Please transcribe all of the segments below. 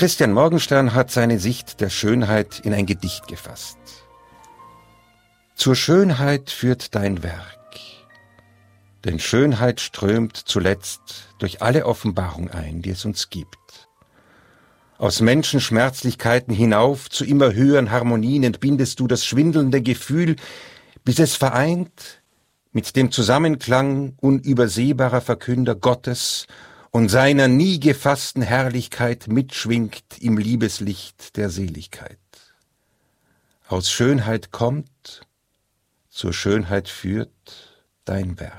Christian Morgenstern hat seine Sicht der Schönheit in ein Gedicht gefasst. Zur Schönheit führt dein Werk, denn Schönheit strömt zuletzt durch alle Offenbarung ein, die es uns gibt. Aus Menschenschmerzlichkeiten hinauf zu immer höheren Harmonien entbindest du das schwindelnde Gefühl, bis es vereint mit dem Zusammenklang unübersehbarer Verkünder Gottes und seiner nie gefassten Herrlichkeit mitschwingt im Liebeslicht der Seligkeit. Aus Schönheit kommt, zur Schönheit führt dein Werk.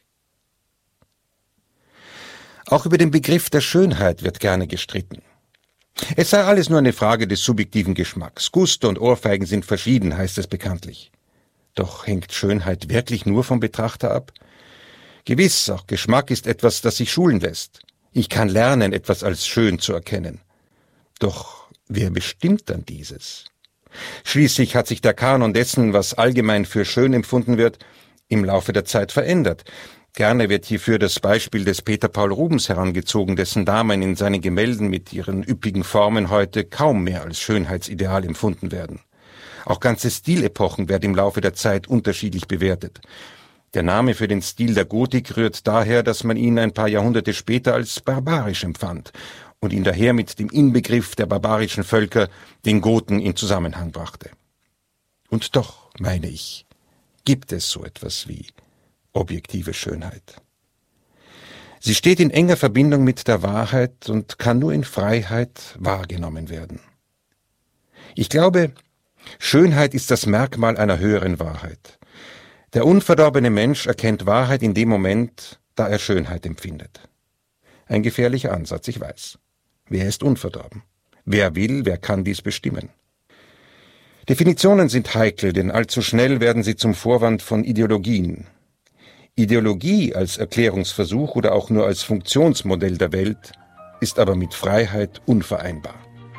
Auch über den Begriff der Schönheit wird gerne gestritten. Es sei alles nur eine Frage des subjektiven Geschmacks. Gusto und Ohrfeigen sind verschieden, heißt es bekanntlich. Doch hängt Schönheit wirklich nur vom Betrachter ab? Gewiss, auch Geschmack ist etwas, das sich schulen lässt. Ich kann lernen, etwas als schön zu erkennen. Doch wer bestimmt dann dieses? Schließlich hat sich der Kanon dessen, was allgemein für schön empfunden wird, im Laufe der Zeit verändert. Gerne wird hierfür das Beispiel des Peter Paul Rubens herangezogen, dessen Damen in seinen Gemälden mit ihren üppigen Formen heute kaum mehr als Schönheitsideal empfunden werden. Auch ganze Stilepochen werden im Laufe der Zeit unterschiedlich bewertet. Der Name für den Stil der Gotik rührt daher, dass man ihn ein paar Jahrhunderte später als barbarisch empfand und ihn daher mit dem Inbegriff der barbarischen Völker, den Goten, in Zusammenhang brachte. Und doch, meine ich, gibt es so etwas wie objektive Schönheit. Sie steht in enger Verbindung mit der Wahrheit und kann nur in Freiheit wahrgenommen werden. Ich glaube, Schönheit ist das Merkmal einer höheren Wahrheit. Der unverdorbene Mensch erkennt Wahrheit in dem Moment, da er Schönheit empfindet. Ein gefährlicher Ansatz, ich weiß. Wer ist unverdorben? Wer will, wer kann dies bestimmen? Definitionen sind heikel, denn allzu schnell werden sie zum Vorwand von Ideologien. Ideologie als Erklärungsversuch oder auch nur als Funktionsmodell der Welt ist aber mit Freiheit unvereinbar.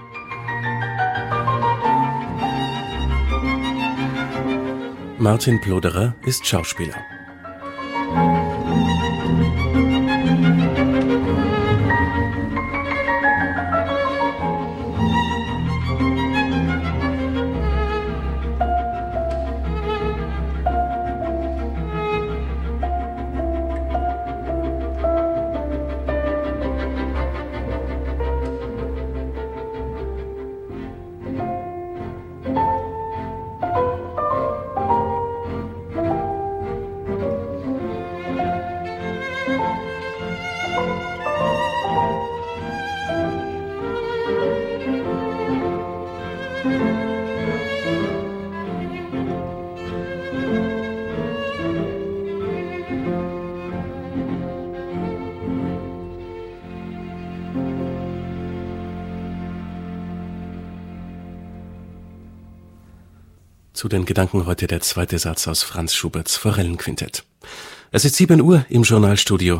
Martin Ploderer ist Schauspieler. Zu den Gedanken heute der zweite Satz aus Franz Schuberts Forellenquintett. Es ist 7 Uhr im Journalstudio.